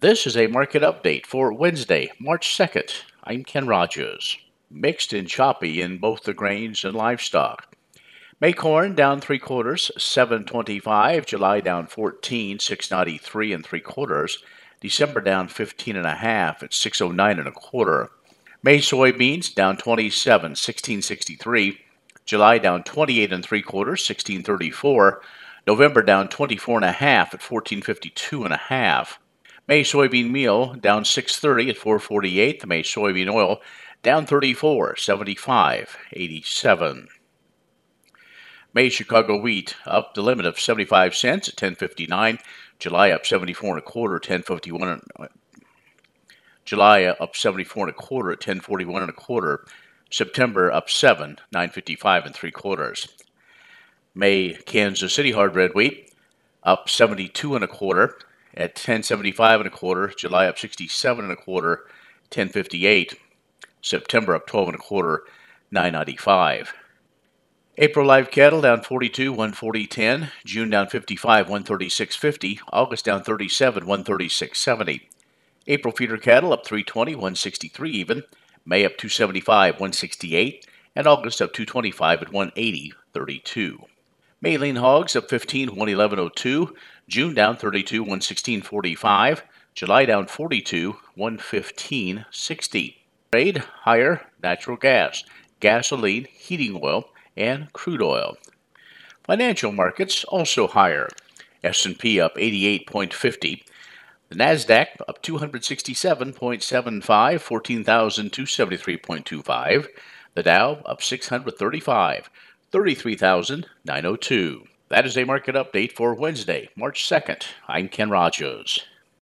This is a market update for Wednesday, March 2nd. I'm Ken Rogers. Mixed and choppy in both the grains and livestock. May corn down 3/4, 7.25. July down 14, 6.93 3/4. December down 15.5 at 6.09 1/4. May soybeans down 27, 16.63. July down 28 3/4, 16.34. November down 24.5 at 14.52 May soybean meal down 6.30 at 4.48. The May soybean oil down 34, 75.87. May Chicago wheat up the limit of 75 cents at 10.59. July up 74 1/4, 10.51. July up 74 1/4 at 10.41 1/4. September up 7, 9.55 3/4. May Kansas City hard red wheat up 72 1/4 at 10.75 1/4. July up 67 1/4, 10.58. September up 12 1/4, 9.95. April live cattle down 42, 140.10. June down 55, 136.50. August down 37, 136.70. April feeder cattle up 320, 163 even. May up 275, 168. And August up 225 at 180.32. May lean hogs up 15, 111.02. June down 32, 116.45. July down 42, 115.60. Trade higher natural gas, gasoline, heating oil, and crude oil. Financial markets also higher. S&P up 88.50. The Nasdaq up 267.75, 14,273.25. The Dow up 635, 33,902. That is a market update for Wednesday, March 2nd. I'm Ken Rogers.